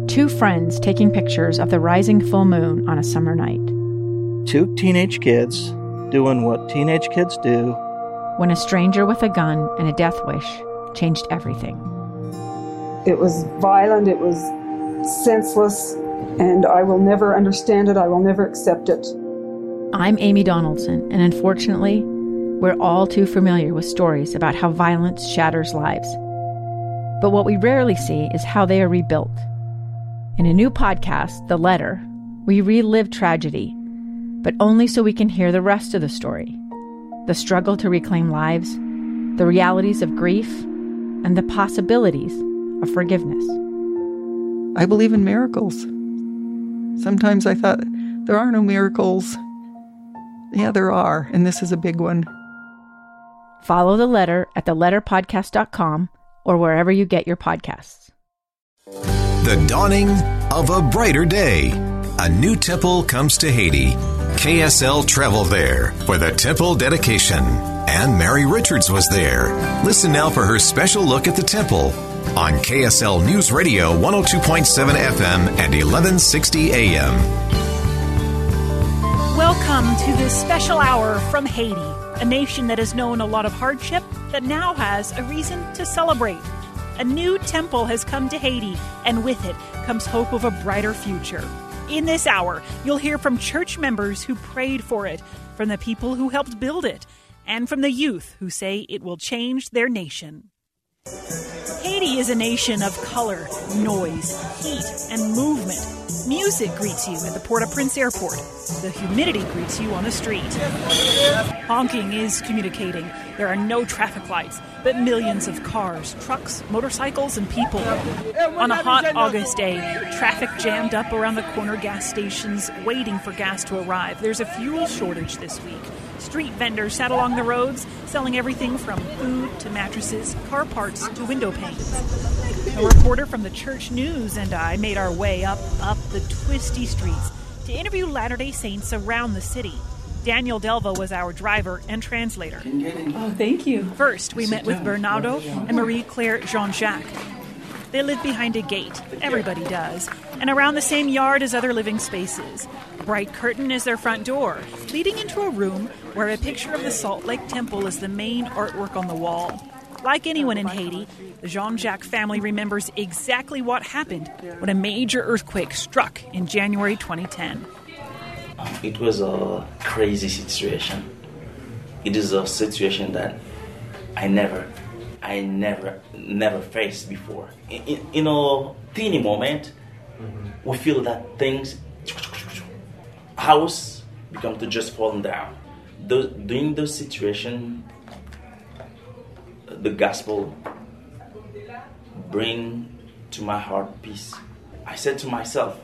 Two friends taking pictures of the rising full moon on a summer night. Two teenage kids doing what teenage kids do. When a stranger with a gun and a death wish changed everything. It was violent, it was senseless, and I will never understand it, I will never accept it. I'm Amy Donaldson, and unfortunately, we're all too familiar with stories about how violence shatters lives. But what we rarely see is how they are rebuilt. In a new podcast, The Letter, we relive tragedy, but only so we can hear the rest of the story. The struggle to reclaim lives, the realities of grief, and the possibilities of forgiveness. I believe in miracles. Sometimes I thought, there are no miracles. Yeah, there are, and this is a big one. Follow The Letter at theletterpodcast.com or wherever you get your podcasts. The dawning of a brighter day. A new temple comes to Haiti. KSL traveled there for the temple dedication. And Mary Richards was there. Listen now for her special look at the temple on KSL News Radio 102.7 FM and 1160 AM. Welcome to this special hour from Haiti, a nation that has known a lot of hardship that now has a reason to celebrate. A new temple has come to Haiti, and with it comes hope of a brighter future. In this hour, you'll hear from church members who prayed for it, from the people who helped build it, and from the youth who say it will change their nation. Haiti is a nation of color, noise, heat, and movement. Music greets you at the Port-au-Prince airport. The humidity greets you on the street. Honking is communicating. There are no traffic lights, but millions of cars, trucks, motorcycles, and people. On a hot August day, traffic jammed up around the corner gas stations, waiting for gas to arrive. There's a fuel shortage this week. Street vendors sat along the roads, selling everything from food to mattresses, car parts to window panes. A reporter from the Church News and I made our way up the twisty streets to interview Latter-day Saints around the city. Daniel Delva was our driver and translator. Oh, thank you. First, we met with Bernardo and Marie-Claire Jean-Jacques. They live behind a gate. Everybody does. And around the same yard as other living spaces. A bright curtain is their front door, leading into a room where a picture of the Salt Lake Temple is the main artwork on the wall. Like anyone in Haiti, the Jean-Jacques family remembers exactly what happened when a major earthquake struck in January 2010. It was a crazy situation. It is a situation that I never faced before. In a teeny moment, we feel that things, house become to just falling down. During those situations, the gospel bring to my heart peace. I said to myself,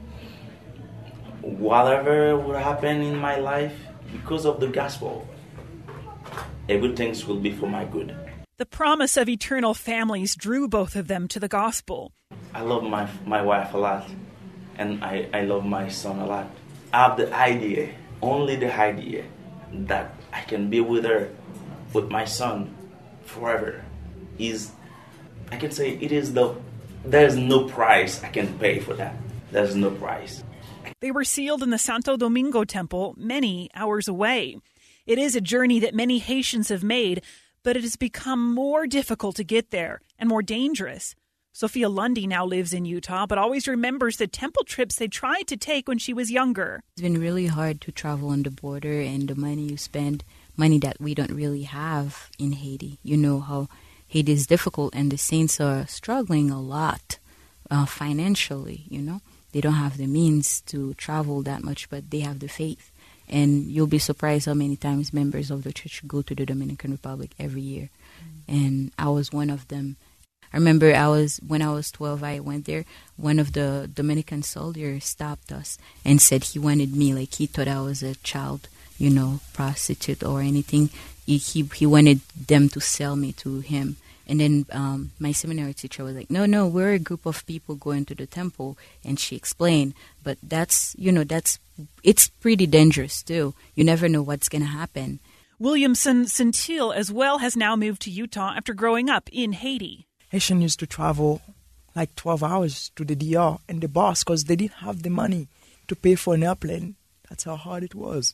whatever would happen in my life, because of the gospel, everything will be for my good. The promise of eternal families drew both of them to the gospel. I love my wife a lot, and I love my son a lot. I have the idea, only the idea, that I can be with her, with my son, forever. I can say there's no price I can pay for that. There's no price. They were sealed in the Santo Domingo temple many hours away. It is a journey that many Haitians have made, but it has become more difficult to get there and more dangerous. Sophia Lundy now lives in Utah, but always remembers the temple trips they tried to take when she was younger. It's been really hard to travel on the border, and the money you spend, money that we don't really have in Haiti. You know how Haiti is difficult, and the Saints are struggling a lot financially, you know. They don't have the means to travel that much, but they have the faith. And you'll be surprised how many times members of the church go to the Dominican Republic every year. And I was one of them. I remember when I was 12, I went there. One of the Dominican soldiers stopped us and said he wanted me, like he thought I was a child, you know, prostitute or anything. He wanted them to sell me to him. And then my seminary teacher was like, no, we're a group of people going to the temple. And she explained, but it's pretty dangerous too. You never know what's going to happen. Williamson Centil as well has now moved to Utah after growing up in Haiti. Haitians used to travel like 12 hours to the DR and the bus because they didn't have the money to pay for an airplane. That's how hard it was.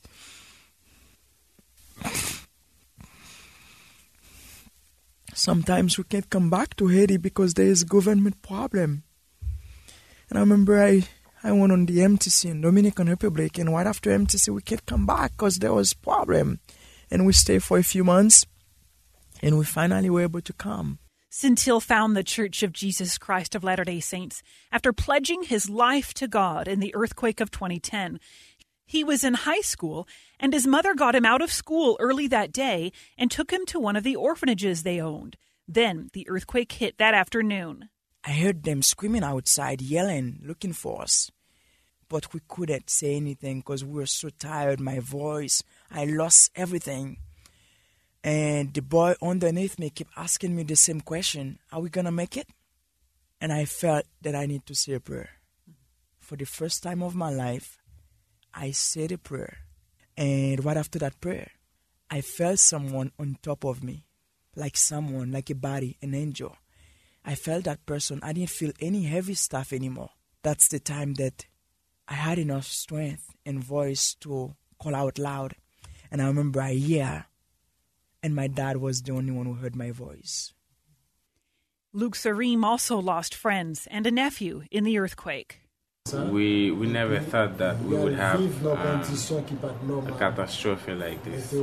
Sometimes we can't come back to Haiti because there is a government problem. And I remember I went on the MTC in Dominican Republic, and right after MTC we can't come back because there was a problem. And we stayed for a few months, and we finally were able to come. Centil found the Church of Jesus Christ of Latter-day Saints after pledging his life to God in the earthquake of 2010. He was in high school, and his mother got him out of school early that day and took him to one of the orphanages they owned. Then the earthquake hit that afternoon. I heard them screaming outside, yelling, looking for us. But we couldn't say anything because we were so tired. My voice, I lost everything. And the boy underneath me kept asking me the same question, are we going to make it? And I felt that I need to say a prayer. For the first time of my life, I said a prayer. And right after that prayer, I felt someone on top of me, like someone, like a body, an angel. I felt that person. I didn't feel any heavy stuff anymore. That's the time that I had enough strength and voice to call out loud. And I remember I yelled, and my dad was the only one who heard my voice. Luke Sarim also lost friends and a nephew in the earthquake. We never thought that we would have a catastrophe like this.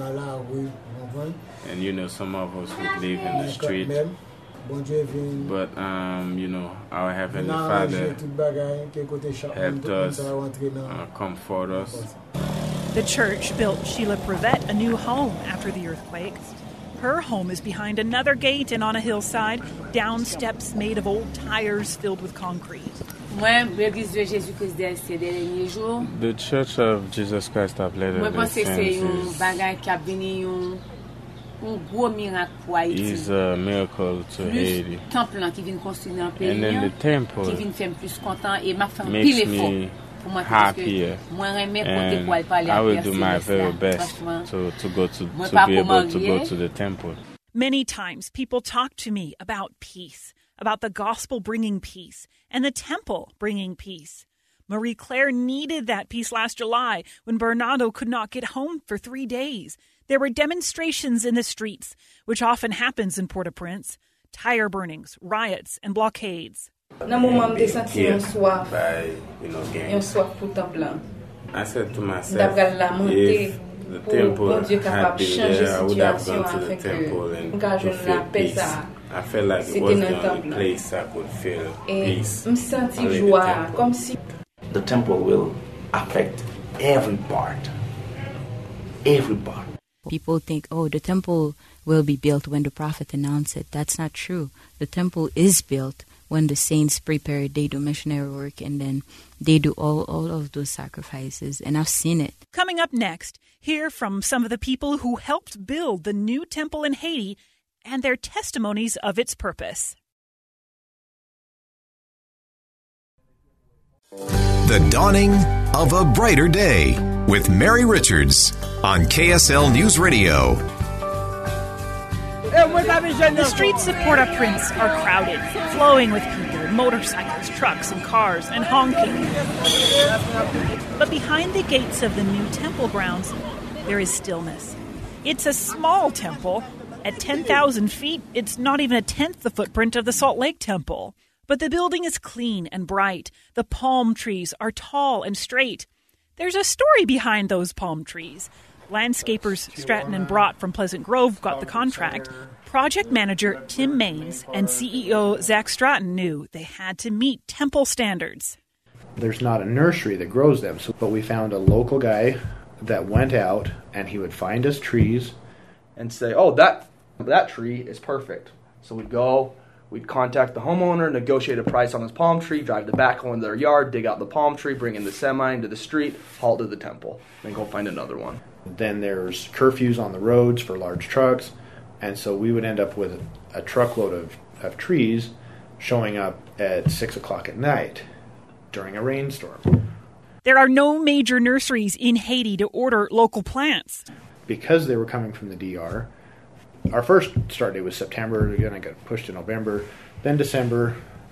And, you know, some of us would live in the street. But, you know, our Heavenly Father helped us, comfort us. The church built Sheila Prevet a new home after the earthquake. Her home is behind another gate and on a hillside, down steps made of old tires filled with concrete. The Church of Jesus Christ of Latter-day Saints is a miracle to Haiti. And then the temple makes me happier, and I will do my very best to be able to go to the temple. Many times people talk to me about peace, about the gospel bringing peace, and the temple bringing peace. Marie Claire needed that peace last July when Bernardo could not get home for 3 days. There were demonstrations in the streets, which often happens in Port-au-Prince, tire burnings, riots, and blockades. I said to myself, if the temple had been there, I would have gone to the temple and to feel peace. I felt like it was the only place I could feel peace. The temple will affect every part. Every part. People think, oh, the temple will be built when the prophet announced it. That's not true. The temple is built when the saints prepare, they do missionary work, and then they do all of those sacrifices. And I've seen it. Coming up next, hear from some of the people who helped build the new temple in Haiti and their testimonies of its purpose. The Dawning of a Brighter Day with Mary Richards on KSL News Radio. The streets of Port-au-Prince are crowded, flowing with people, motorcycles, trucks, and cars, and honking. But behind the gates of the new temple grounds, there is stillness. It's a small temple. At 10,000 feet, it's not even a tenth the footprint of the Salt Lake Temple. But the building is clean and bright. The palm trees are tall and straight. There's a story behind those palm trees. Landscapers Stratton and Brott from Pleasant Grove got the contract. Project manager Tim Maines and CEO Zach Stratton knew they had to meet temple standards. There's not a nursery that grows them, but we found a local guy that went out and he would find us trees and say, oh, that tree is perfect. So we'd go, we'd contact the homeowner, negotiate a price on his palm tree, drive the backhoe into their yard, dig out the palm tree, bring in the semi into the street, haul to the temple, then go find another one. Then there's curfews on the roads for large trucks, and so we would end up with a truckload of trees showing up at 6 o'clock at night during a rainstorm. There are no major nurseries in Haiti to order local plants. Because they were coming from the DR, our first start date was September, again I got pushed to November, then December,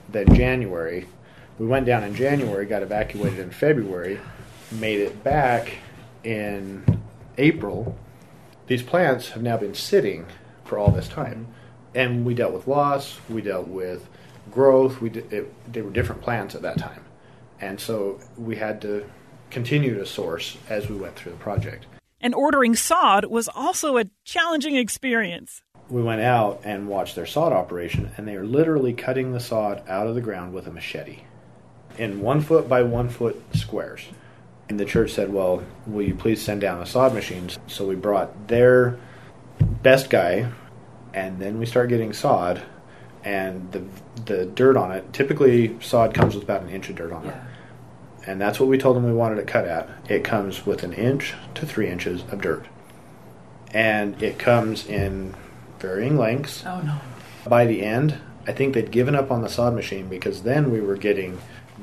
Then January, we went down in January, got evacuated in February, made it back in April. These plants have now been sitting for all this time. And we dealt with loss, we dealt with growth, they were different plants at that time. And so we had to continue to source as we went through the project. And ordering sod was also a challenging experience. We went out and watched their sod operation, and they are literally cutting the sod out of the ground with a machete in 1 foot by 1 foot squares. And the church said, well, will you please send down a sod machine? So we brought their best guy, and then we start getting sod, and the dirt on it, typically sod comes with about an inch of dirt on it. And that's what we told them we wanted it cut at. It comes with 1 inch to 3 inches of dirt. And it comes in varying lengths. Oh, no. By the end, I think they'd given up on the sod machine because then we were getting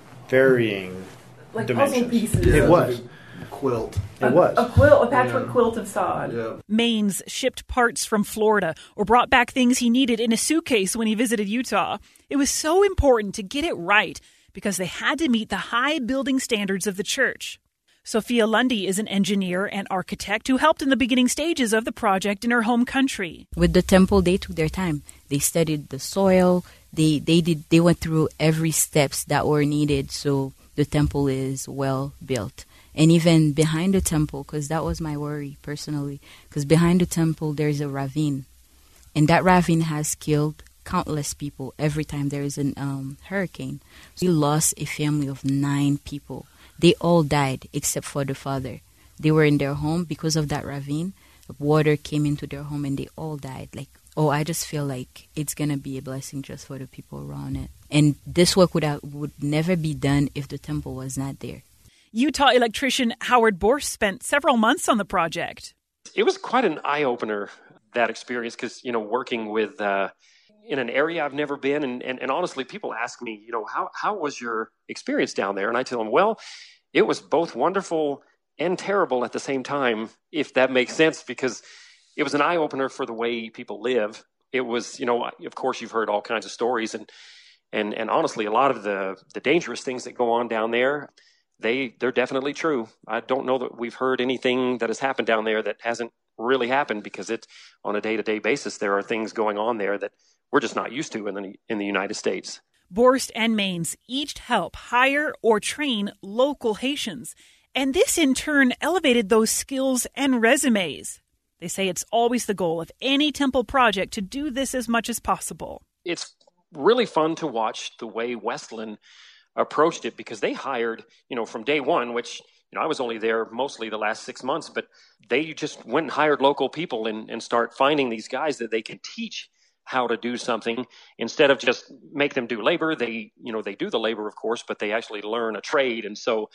varying dimensions. Puzzle pieces. It was. Quilt. It was. A quilt, a patchwork quilt of sod. Yeah. Maines shipped parts from Florida or brought back things he needed in a suitcase when he visited Utah. It was so important to get it right because they had to meet the high building standards of the church. Sophia Lundy is an engineer and architect who helped in the beginning stages of the project in her home country. With the temple, they took their time. They studied the soil. They went through every steps that were needed so the temple is well built. And even behind the temple, because that was my worry personally, because behind the temple there's a ravine. And that ravine has killed countless people every time there is a hurricane. We lost a family of 9 people. They all died except for the father. They were in their home because of that ravine. Water came into their home and they all died. I just feel like it's going to be a blessing just for the people around it. And this work would never be done if the temple was not there. Utah electrician Howard Borst spent several months on the project. It was quite an eye-opener, that experience, because, working with in an area I've never been. And honestly, people ask me, how was your experience down there? And I tell them, well, it was both wonderful and terrible at the same time, if that makes sense, because it was an eye-opener for the way people live. It was, of course, you've heard all kinds of stories. And honestly, a lot of the dangerous things that go on down there, they're definitely true. I don't know that we've heard anything that has happened down there that hasn't really happened, because it's on a day-to-day basis. There are things going on there that we're just not used to in the United States. Borst and Maines each help hire or train local Haitians, and this in turn elevated those skills and resumes. They say it's always the goal of any temple project to do this as much as possible. It's really fun to watch the way Westland approached it, because they hired, from day one, which, I was only there mostly the last 6 months, but they just went and hired local people and start finding these guys that they can teach how to do something instead of just make them do labor. They do the labor, of course, but they actually learn a trade. And so,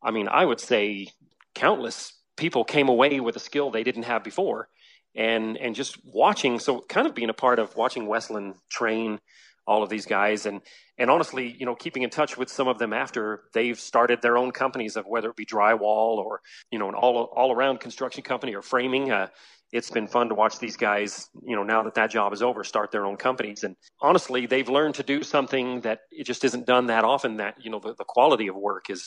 I would say countless people came away with a skill they didn't have before, and just watching, so kind of being a part of watching Westland train all of these guys, and honestly, keeping in touch with some of them after they've started their own companies, of whether it be drywall or, an all around construction company or framing. It's been fun to watch these guys, now that job is over, start their own companies. And honestly, they've learned to do something that it just isn't done that often, that, the quality of work is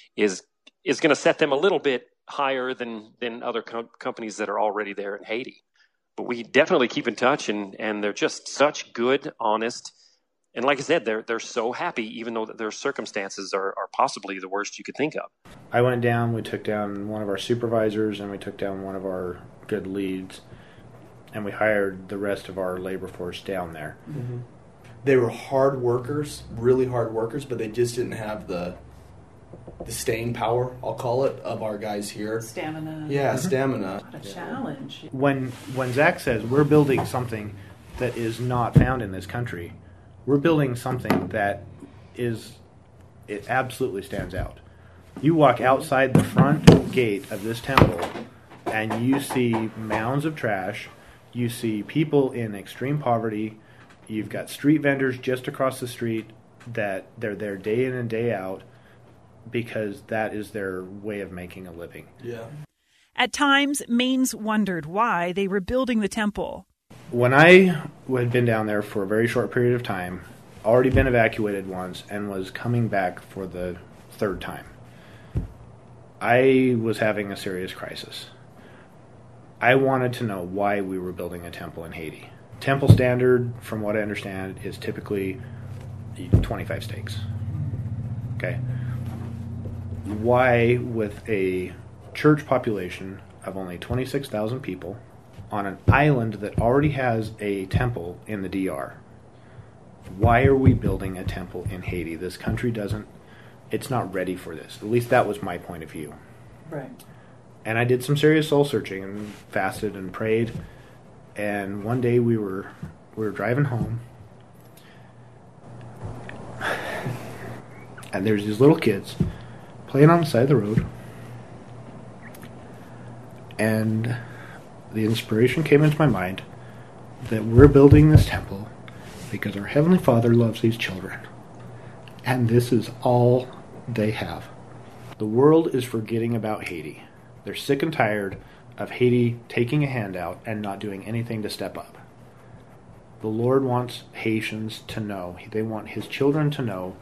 going to set them a little bit higher than other companies that are already there in Haiti. But we definitely keep in touch, and they're just such good, honest, and like I said, they're so happy, even though their circumstances are possibly the worst you could think of. I went down, we took down one of our supervisors, and we took down one of our good leads, and we hired the rest of our labor force down there. Mm-hmm. They were hard workers, really hard workers, but they just didn't have the staying power, I'll call it, of our guys here. Stamina. Yeah, stamina. What a challenge. When Zach says we're building something that is not found in this country, we're building something that it absolutely stands out. You walk outside the front gate of this temple and you see mounds of trash, you see people in extreme poverty, you've got street vendors just across the street that they're there day in and day out because that is their way of making a living. Yeah. At times, Maines wondered why they were building the temple. When I had been down there for a very short period of time, already been evacuated once and was coming back for the third time. I was having a serious crisis. I wanted to know why we were building a temple in Haiti. Temple standard, from what I understand, is typically 25 stakes. Okay. Why, with a church population of only 26,000 people, on an island that already has a temple in the DR, why are we building a temple in Haiti? This country it's not ready for this. At least that was my point of view. Right. And I did some serious soul searching and fasted and prayed. And one day we were driving home, and there's these little kids playing on the side of the road. And the inspiration came into my mind that we're building this temple because our Heavenly Father loves these children. And this is all they have. The world is forgetting about Haiti. They're sick and tired of Haiti taking a handout and not doing anything to step up. The Lord wants Haitians to know, they want His children to know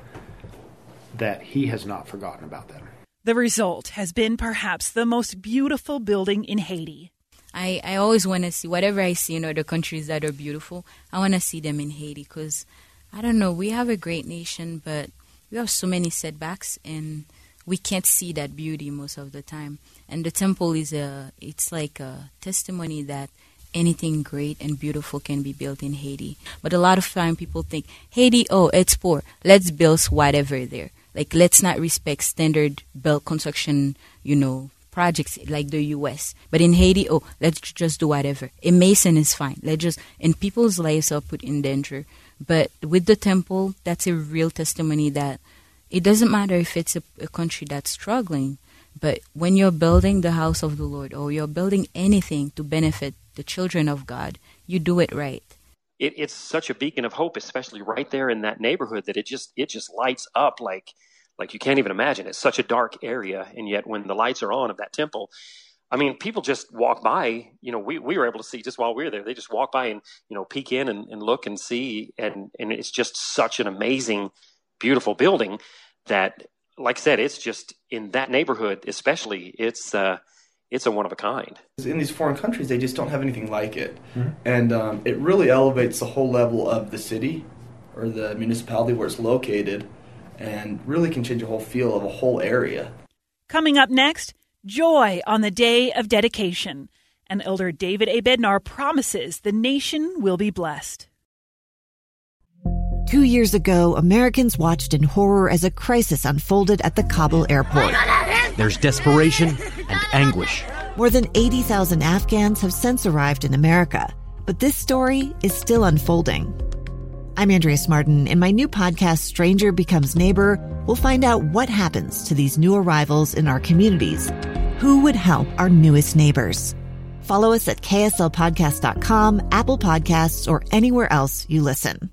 that He has not forgotten about them. The result has been perhaps the most beautiful building in Haiti. I always want to see, whatever I see in other countries that are beautiful, I want to see them in Haiti because, I don't know, we have a great nation, but we have so many setbacks and we can't see that beauty most of the time. And the temple it's like a testimony that anything great and beautiful can be built in Haiti. But a lot of time people think, Haiti, oh, it's poor. Let's build whatever there. Like, let's not respect standard built construction, projects like the U.S. But in Haiti, oh, let's just do whatever. A mason is fine. And people's lives are put in danger. But with the temple, that's a real testimony that it doesn't matter if it's a country that's struggling, but when you're building the house of the Lord or you're building anything to benefit the children of God, you do it right. It's such a beacon of hope, especially right there in that neighborhood, that it just lights up like you can't even imagine. It's such a dark area, and yet when the lights are on of that temple, I mean, people just walk by. We were able to see just while we were there. They just walk by and peek in and look and see, and it's just such an amazing, beautiful building that, like I said, it's just in that neighborhood, especially. It's a one of a kind. In these foreign countries, they just don't have anything like it, and it really elevates the whole level of the city or the municipality where it's located, and really can change the whole feel of a whole area. Coming up next, joy on the day of dedication. And Elder David A. Bednar promises the nation will be blessed. 2 years ago, Americans watched in horror as a crisis unfolded at the Kabul airport. There's desperation and anguish. More than 80,000 Afghans have since arrived in America, but this story is still unfolding. I'm Andrea Smartin. In my new podcast, Stranger Becomes Neighbor, we'll find out what happens to these new arrivals in our communities. Who would help our newest neighbors? Follow us at kslpodcast.com, Apple Podcasts, or anywhere else you listen.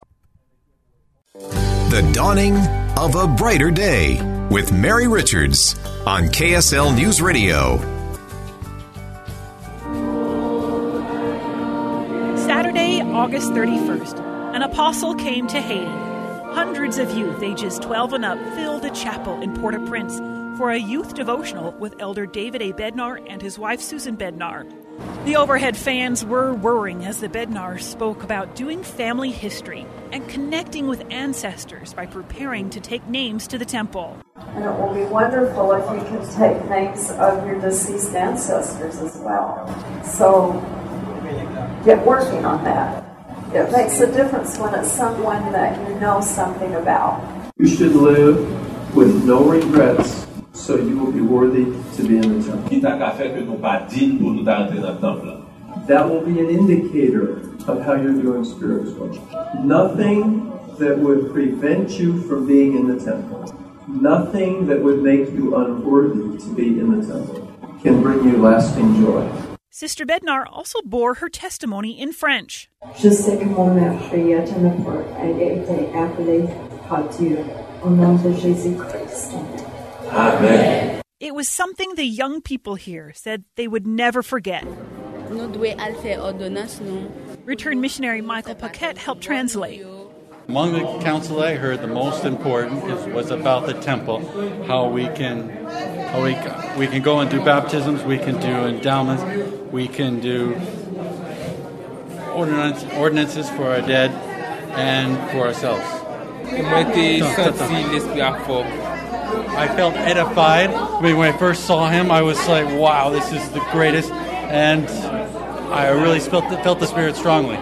The Dawning of a Brighter Day with Mary Richards on KSL News Radio. Saturday, August 31st. An apostle came to Haiti. Hundreds of youth ages 12 and up filled a chapel in Port-au-Prince for a youth devotional with Elder David A. Bednar and his wife Susan Bednar. The overhead fans were whirring as the Bednars spoke about doing family history and connecting with ancestors by preparing to take names to the temple. And it will be wonderful if you can take names of your deceased ancestors as well. So get working on that. It makes a difference when it's someone that you know something about. You should live with no regrets, so you will be worthy to be in the temple. That will be an indicator of how you're doing spiritually. Nothing that would prevent you from being in the temple, nothing that would make you unworthy to be in the temple, can bring you lasting joy. Sister Bednar also bore her testimony in French. Je sais que mon mère priait pour être appelée par Dieu au nom de Jésus-Christ. Amen. It was something the young people here said they would never forget. Returned missionary Michael Paquette helped translate. Among the counsel I heard, the most important was about the temple, how we can go and do baptisms, we can do endowments, we can do ordinances for our dead and for ourselves. I felt edified. I mean, when I first saw him, I was like, wow, this is the greatest. And I really felt the Spirit strongly.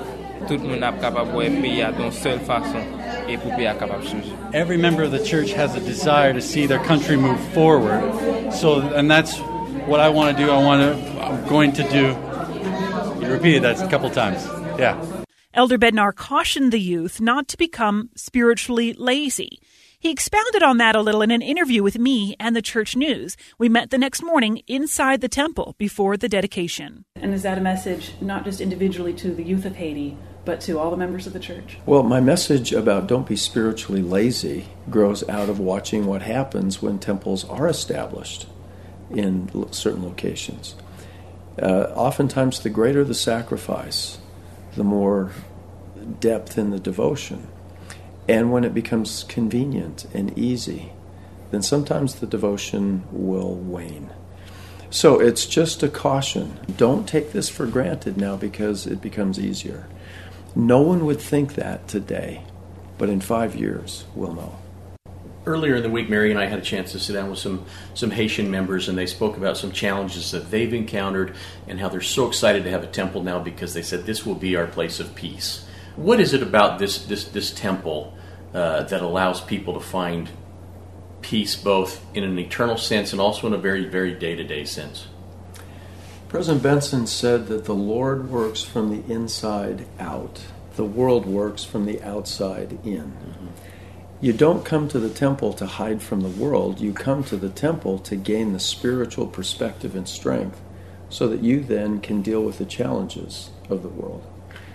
Every member of the church has a desire to see their country move forward. And that's what I want to do. I'm going to do. You repeated that a couple times. Yeah. Elder Bednar cautioned the youth not to become spiritually lazy. He expounded on that a little in an interview with me and the Church News. We met the next morning inside the temple before the dedication. And is that a message not just individually to the youth of Haiti, but to all the members of the church? Well, my message about don't be spiritually lazy grows out of watching what happens when temples are established in certain locations. Oftentimes, the greater the sacrifice, the more depth in the devotion. And when it becomes convenient and easy, then sometimes the devotion will wane. So it's just a caution. Don't take this for granted now because it becomes easier. No one would think that today, but in 5 years, we'll know. Earlier in the week, Mary and I had a chance to sit down with some Haitian members, and they spoke about some challenges that they've encountered and how they're so excited to have a temple now because they said this will be our place of peace. What is it about this temple that allows people to find peace both in an eternal sense and also in a very, very day-to-day sense? President Benson said that the Lord works from the inside out. The world works from the outside in. Mm-hmm. You don't come to the temple to hide from the world. You come to the temple to gain the spiritual perspective and strength so that you then can deal with the challenges of the world.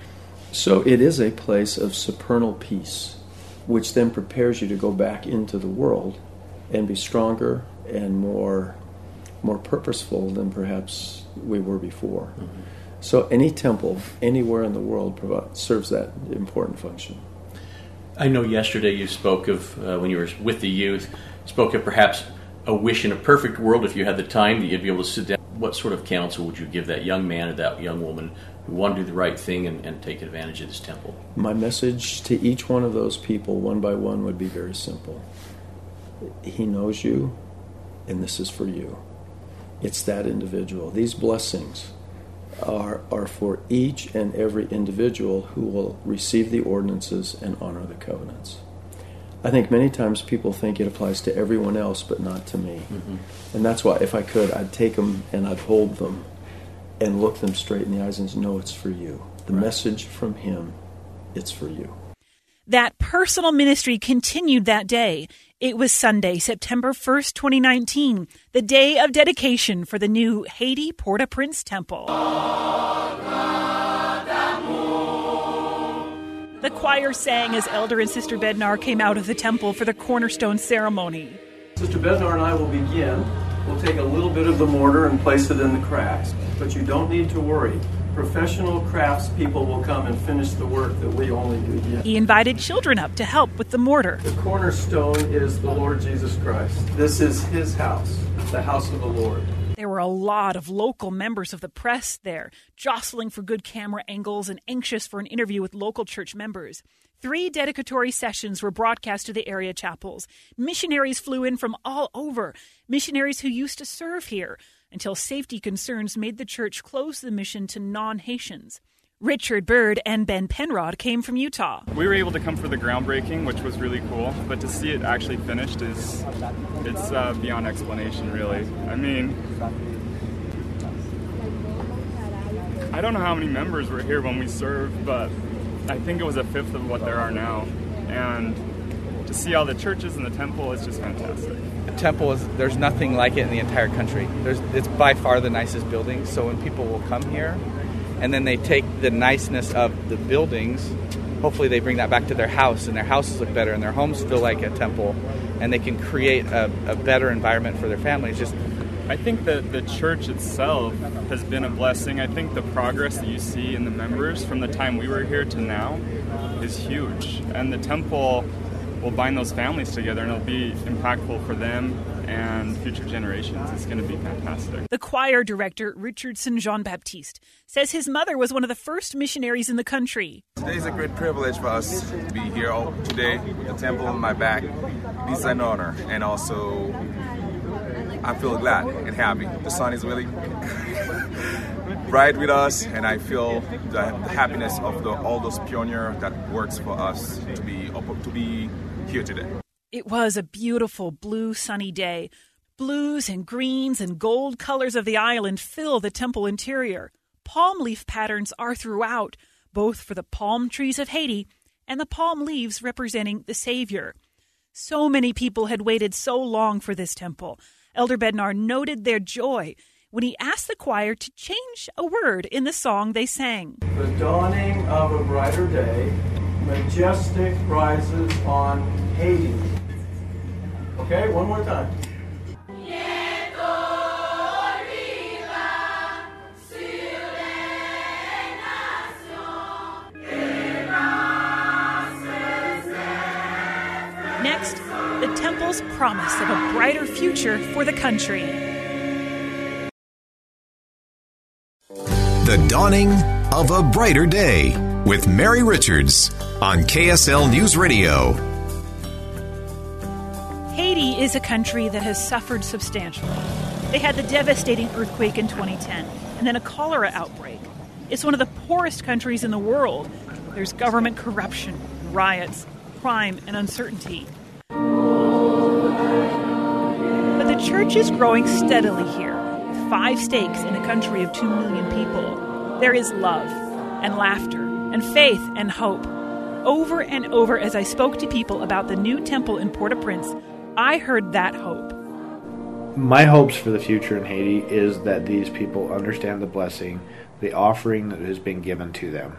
So it is a place of supernal peace, which then prepares you to go back into the world and be stronger and more purposeful than perhaps we were before. Mm-hmm. So any temple anywhere in the world serves that important function. I know yesterday you spoke of, when you were with the youth, spoke of perhaps a wish in a perfect world, if you had the time, that you'd be able to sit down. What sort of counsel would you give that young man or that young woman who want to do the right thing and take advantage of this temple? My message to each one of those people, one by one, would be very simple. He knows you, and this is for you. It's that individual. These blessings are for each and every individual who will receive the ordinances and honor the covenants. I think many times people think it applies to everyone else, but not to me. Mm-hmm. And that's why, if I could, I'd take them and I'd hold them and look them straight in the eyes and say, no, it's for you. The message from him, it's for you. That personal ministry continued that day. It was Sunday, September 1st, 2019, the day of dedication for the new Haiti Port-au-Prince Temple. The choir sang as Elder and Sister Bednar came out of the temple for the cornerstone ceremony. Sister Bednar and I will begin. We'll take a little bit of the mortar and place it in the cracks, but you don't need to worry. Professional craftspeople will come and finish the work that we only do here. He invited children up to help with the mortar. The cornerstone is the Lord Jesus Christ. This is his house, the house of the Lord. There were a lot of local members of the press there, jostling for good camera angles and anxious for an interview with local church members. 3 dedicatory sessions were broadcast to the area chapels. Missionaries flew in from all over, missionaries who used to serve here, until safety concerns made the church close the mission to non-Haitians. Richard Bird and Ben Penrod came from Utah. We were able to come for the groundbreaking, which was really cool, but to see it actually finished it's beyond explanation, really. I mean, I don't know how many members were here when we served, but I think it was 1/5 of what there are now. And to see all the churches and the temple is just fantastic. The temple there's nothing like it in the entire country. It's by far the nicest building, so when people will come here and then they take the niceness of the buildings, hopefully they bring that back to their house, and their houses look better and their homes feel like a temple, and they can create a better environment for their families. I think that the church itself has been a blessing. I think the progress that you see in the members from the time we were here to now is huge, and the temple will bind those families together, and it'll be impactful for them and future generations. It's going to be fantastic. The choir director, Richardson Jean-Baptiste, says his mother was one of the first missionaries in the country. Today is a great privilege for us to be here today with the temple on my back. It's an honor, and also I feel glad and happy. The sun is really bright with us, and I feel the happiness of all those pioneers that works for us to be here today. It was a beautiful blue sunny day. Blues and greens and gold colors of the island fill the temple interior. Palm leaf patterns are throughout, both for the palm trees of Haiti and the palm leaves representing the Savior. So many people had waited so long for this temple. Elder Bednar noted their joy when he asked the choir to change a word in the song they sang. The dawning of a brighter day, majestic rises on Haiti. Okay, one more time. Next, the temple's promise of a brighter future for the country. The Dawning of a Brighter Day with Mary Richards on KSL News Radio. Haiti is a country that has suffered substantially. They had the devastating earthquake in 2010 and then a cholera outbreak. It's one of the poorest countries in the world. There's government corruption, riots, crime, and uncertainty. But the church is growing steadily here. 5 stakes in a country of 2 million people. There is love and laughter and faith and hope. Over and over as I spoke to people about the new temple in Port-au-Prince, I heard that hope. My hopes for the future in Haiti is that these people understand the blessing, the offering that has been given to them,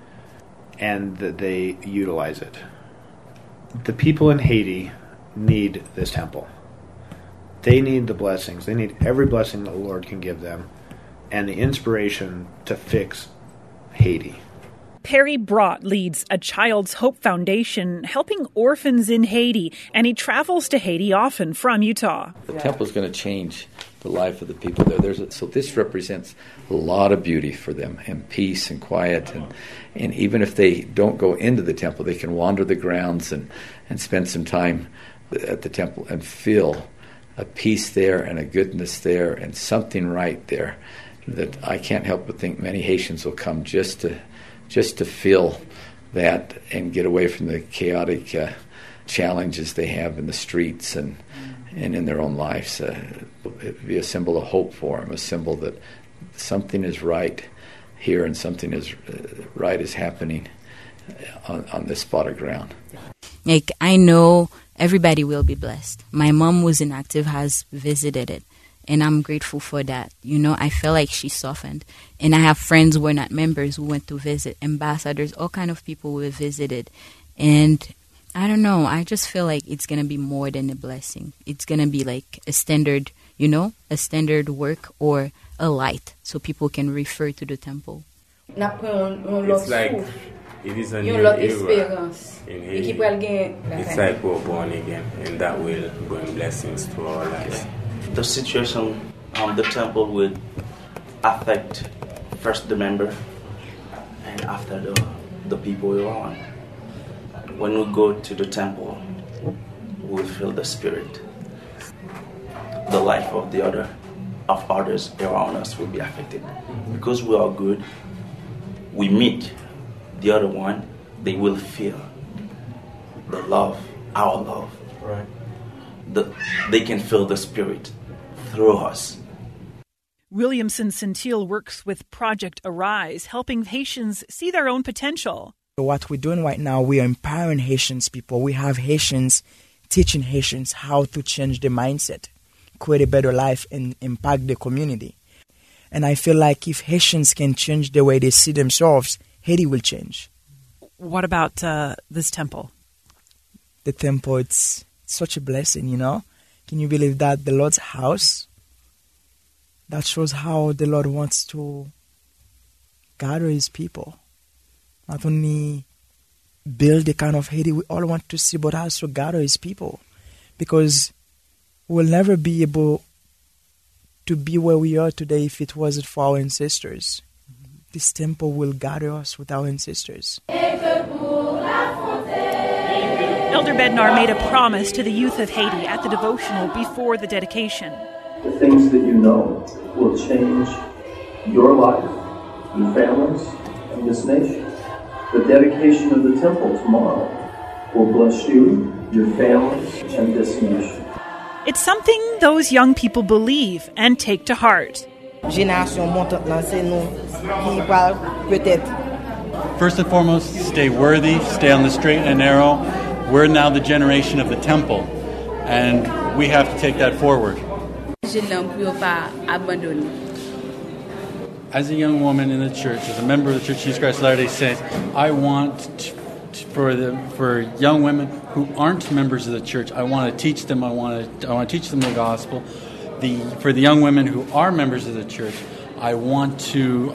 and that they utilize it. The people in Haiti need this temple. They need the blessings. They need every blessing the Lord can give them and the inspiration to fix Haiti. Perry Brott leads a Child's Hope Foundation helping orphans in Haiti, and he travels to Haiti often from Utah. The temple is going to change the life of the people there. So this represents a lot of beauty for them, and peace and quiet. And even if they don't go into the temple, they can wander the grounds and spend some time at the temple and feel a peace there and a goodness there and something right there that I can't help but think many Haitians will come just to feel that and get away from the chaotic challenges they have in the streets and in their own lives. It would be a symbol of hope for them, a symbol that something is right here and something is right is happening on this spot of ground. Like, I know everybody will be blessed. My mom, who's inactive, has visited it. And I'm grateful for that. You know, I feel like she softened. And I have friends who are not members who went to visit, ambassadors, all kind of people who have visited. And I don't know, I just feel like it's going to be more than a blessing. It's going to be like a standard, you know, a standard work or a light so people can refer to the temple. It's like it is a new era in Haiti. It's like we're born again, and that will bring blessings to our lives. The situation the temple would affect first the member and after the people around. When we go to the temple, we feel the spirit. The life of others around us will be affected. Because we are good, we meet the other one, they will feel the love, our love. Right. They can feel the spirit through us. Williamson Centil works with Project Arise, helping Haitians see their own potential. What we're doing right now, we are empowering Haitians people. We have Haitians teaching Haitians how to change their mindset, create a better life, and impact the community. And I feel like if Haitians can change the way they see themselves, Haiti will change. What about this temple? The temple, it's such a blessing, you know. Can you believe that? The Lord's house, that shows how the Lord wants to gather his people. Not only build the kind of Haiti we all want to see, but also gather his people. Because we'll never be able to be where we are today if it wasn't for our ancestors. This temple will gather us with our ancestors. Elder Bednar made a promise to the youth of Haiti at the devotional before the dedication. The things that you know will change your life, your families, and this nation. The dedication of the temple tomorrow will bless you, your families, and this nation. It's something those young people believe and take to heart. First and foremost, stay worthy, stay on the straight and narrow. We're now the generation of the temple, and we have to take that forward. As a young woman in the church, as a member of the Church of Jesus Christ of Latter-day Saints, I want for young women who aren't members of the church, I want to teach them. I want to teach them the gospel. For the young women who are members of the church, I want to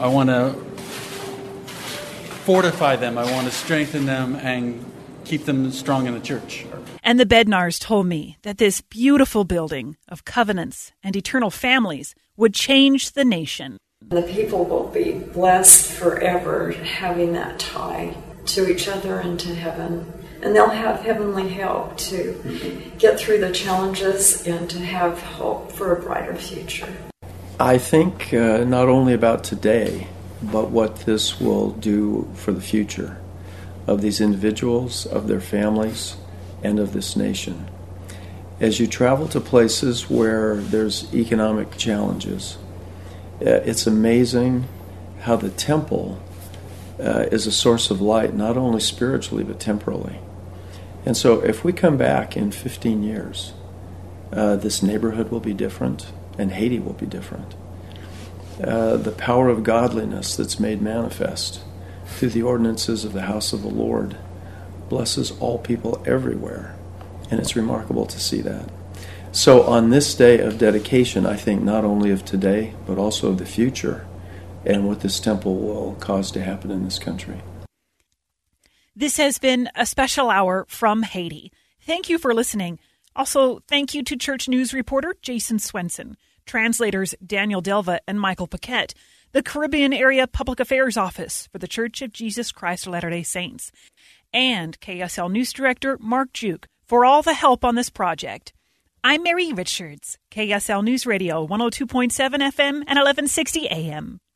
fortify them. I want to strengthen them and keep them strong in the church. And the Bednars told me that this beautiful building of covenants and eternal families would change the nation. The people will be blessed forever having that tie to each other and to heaven. And they'll have heavenly help to get through the challenges and to have hope for a brighter future. I think not only about today, but what this will do for the future of these individuals, of their families, and of this nation. As you travel to places where there's economic challenges, it's amazing how the temple is a source of light, not only spiritually but temporally. And so if we come back in 15 years, this neighborhood will be different and Haiti will be different. The power of godliness that's made manifest through the ordinances of the house of the Lord blesses all people everywhere. And it's remarkable to see that. So on this day of dedication, I think not only of today, but also of the future and what this temple will cause to happen in this country. This has been a special hour from Haiti. Thank you for listening. Also, thank you to Church News reporter Jason Swenson, translators Daniel Delva and Michael Paquette, the Caribbean Area Public Affairs Office for the Church of Jesus Christ of Latter-day Saints, and KSL News Director Mark Juke for all the help on this project. I'm Mary Richards, KSL News Radio, 102.7 FM and 1160 AM.